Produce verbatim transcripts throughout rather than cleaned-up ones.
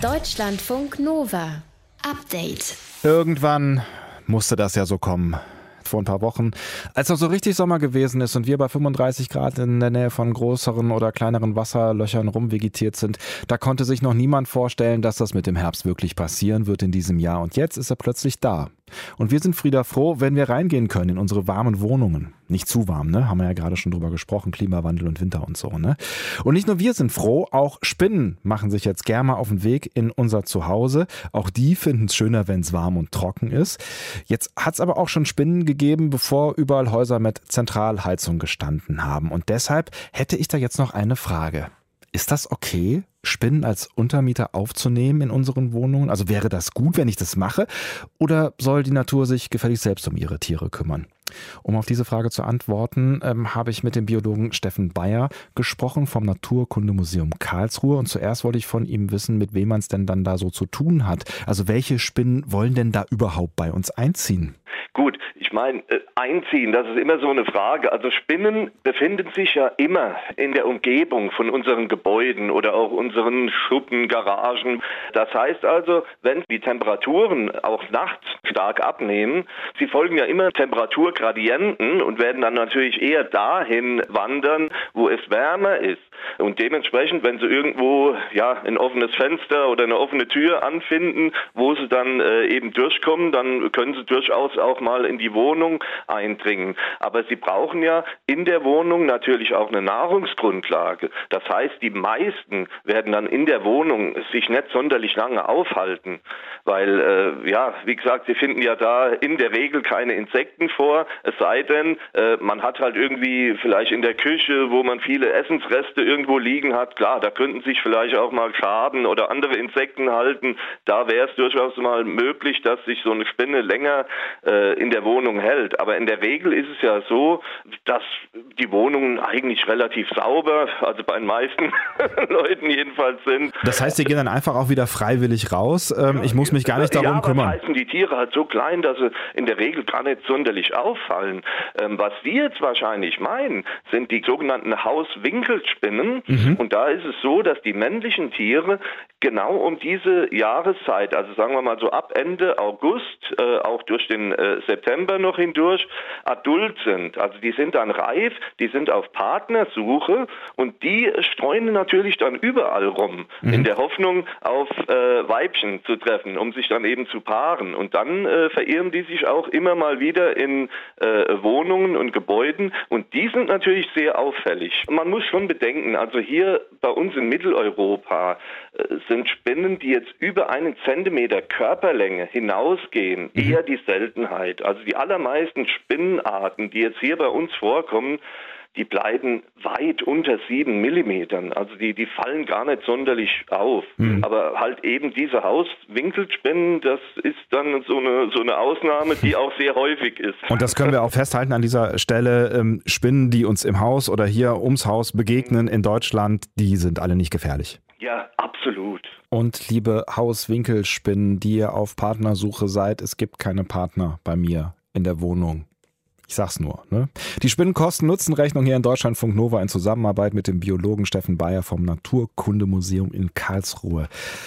Deutschlandfunk Nova. Update. Irgendwann musste das ja so kommen. Vor ein paar Wochen, als noch so richtig Sommer gewesen ist und wir bei fünfunddreißig Grad in der Nähe von größeren oder kleineren Wasserlöchern rumvegetiert sind, da konnte sich noch niemand vorstellen, dass das mit dem Herbst wirklich passieren wird in diesem Jahr. Und jetzt ist er plötzlich da. Und wir sind Frieda froh, wenn wir reingehen können in unsere warmen Wohnungen. Nicht zu warm, ne? Haben wir ja gerade schon drüber gesprochen, Klimawandel und Winter und so, ne? Und nicht nur wir sind froh, auch Spinnen machen sich jetzt gerne mal auf den Weg in unser Zuhause. Auch die finden es schöner, wenn es warm und trocken ist. Jetzt hat es aber auch schon Spinnen gegeben, bevor überall Häuser mit Zentralheizung gestanden haben. Und deshalb hätte ich da jetzt noch eine Frage. Ist das okay, Spinnen als Untermieter aufzunehmen in unseren Wohnungen? Also wäre das gut, wenn ich das mache? Oder soll die Natur sich gefälligst selbst um ihre Tiere kümmern? Um auf diese Frage zu antworten, ähm, habe ich mit dem Biologen Steffen Bayer gesprochen vom Naturkundemuseum Karlsruhe. Und zuerst wollte ich von ihm wissen, mit wem man es denn dann da so zu tun hat. Also welche Spinnen wollen denn da überhaupt bei uns einziehen? Gut, ich meine, äh, einziehen, das ist immer so eine Frage. Also Spinnen befinden sich ja immer in der Umgebung von unseren Gebäuden oder auch unseren Schuppen, Garagen. Das heißt also, wenn die Temperaturen auch nachts stark abnehmen, sie folgen ja immer Temperaturgradienten und werden dann natürlich eher dahin wandern, wo es wärmer ist. Und dementsprechend, wenn sie irgendwo ja ein offenes Fenster oder eine offene Tür anfinden, wo sie dann äh, eben durchkommen, dann können sie durchaus auch mal in die Wohnung eindringen. Aber sie brauchen ja in der Wohnung natürlich auch eine Nahrungsgrundlage. Das heißt, die meisten werden dann in der Wohnung sich nicht sonderlich lange aufhalten, weil, äh, ja, wie gesagt, sie finden ja da in der Regel keine Insekten vor, es sei denn, äh, man hat halt irgendwie vielleicht in der Küche, wo man viele Essensreste irgendwo liegen hat, klar, da könnten sich vielleicht auch mal Schaden oder andere Insekten halten. Da wäre es durchaus mal möglich, dass sich so eine Spinne länger äh, in der Wohnung hält. Aber in der Regel ist es ja so, dass die Wohnungen eigentlich relativ sauber, also bei den meisten Leuten jedenfalls sind. Das heißt, die gehen dann einfach auch wieder freiwillig raus. Ähm, ich muss mich gar nicht darum ja, kümmern. Ja, das heißen die Tiere halt so klein, dass sie in der Regel gar nicht sonderlich auffallen. Ähm, was wir jetzt wahrscheinlich meinen, sind die sogenannten Hauswinkelspinnen. Mhm. Und da ist es so, dass die männlichen Tiere genau um diese Jahreszeit, also sagen wir mal so ab Ende August, äh, auch durch den äh, September noch hindurch, adult sind. Also die sind dann reif, die sind auf Partnersuche und die streuen natürlich dann überall rum, mhm. in der Hoffnung auf äh, Weibchen zu treffen, um sich dann eben zu paaren. Und dann äh, verirren die sich auch immer mal wieder in äh, Wohnungen und Gebäuden und die sind natürlich sehr auffällig. Man muss schon bedenken, also hier bei uns in Mitteleuropa äh, sind Spinnen, die jetzt über einen Zentimeter Körperlänge hinausgehen, mhm. eher die Seltenheit. Also die allermeisten Spinnenarten, die jetzt hier bei uns vorkommen, die bleiben weit unter sieben Millimetern. Also die, die fallen gar nicht sonderlich auf. Mhm. Aber halt eben diese Hauswinkelspinnen, das ist dann so eine, so eine Ausnahme, die auch sehr häufig ist. Und das können wir auch festhalten an dieser Stelle. Ähm, Spinnen, die uns im Haus oder hier ums Haus begegnen in Deutschland, die sind alle nicht gefährlich. Ja, absolut. Und liebe Hauswinkelspinnen, die ihr auf Partnersuche seid, es gibt keine Partner bei mir in der Wohnung. Ich sag's nur. Ne? Die Spinnenkosten-Nutzen-Rechnung hier in Deutschlandfunk Nova in Zusammenarbeit mit dem Biologen Steffen Bayer vom Naturkundemuseum in Karlsruhe.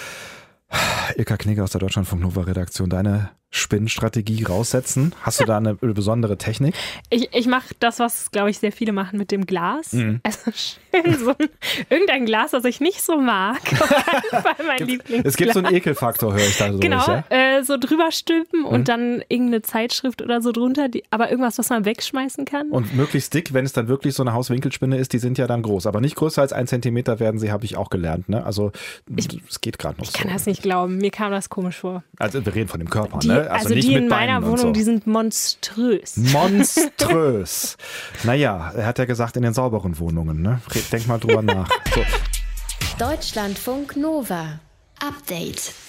Ilka Knigge aus der Deutschlandfunk Nova Redaktion, deine Spinnenstrategie raussetzen? Hast du da eine besondere Technik? Ich, ich mache das, was, glaube ich, sehr viele machen mit dem Glas. Mhm. Also schön so ein, irgendein Glas, das ich nicht so mag. Auf jeden Fall mein Lieblingsglas. Es gibt so einen Ekelfaktor, höre ich da so. Genau, durch, ja? äh, so drüber stülpen mhm. und dann irgendeine Zeitschrift oder so drunter, die, aber irgendwas, was man wegschmeißen kann. Und möglichst dick, wenn es dann wirklich so eine Hauswinkelspinne ist, die sind ja dann groß. Aber nicht größer als ein Zentimeter werden sie, habe ich auch gelernt. Ne? Also es geht gerade noch ich so. Ich kann das nicht glauben, mir kam das komisch vor. Also wir reden von dem Körper, die, ne? Also, also nicht die mit in meiner Beinen Wohnung, so. Die sind monströs. Monströs. Naja, er hat ja gesagt, in den sauberen Wohnungen. Ne? Denk mal drüber nach. So. Deutschlandfunk Nova. Update.